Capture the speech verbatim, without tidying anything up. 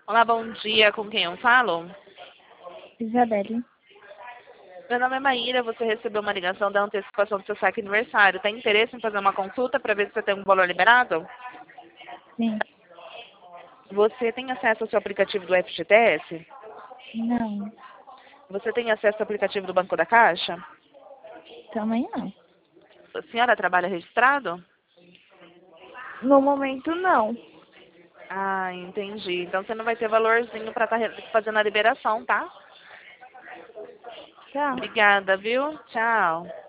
Olá, bom dia. Com quem eu falo? Isabelle. Meu nome é Maíra. Você recebeu uma ligação da antecipação do seu saque aniversário. Tem interesse em fazer uma consulta para ver se você tem um valor liberado? Sim. Você tem acesso ao seu aplicativo do F G T S? Não. Você tem acesso ao aplicativo do Banco da Caixa? Também não. A senhora trabalha registrado? No momento, não. Ah, entendi. Então você não vai ter valorzinho para estar fazendo a liberação, tá? Tá. Obrigada, viu? Tchau.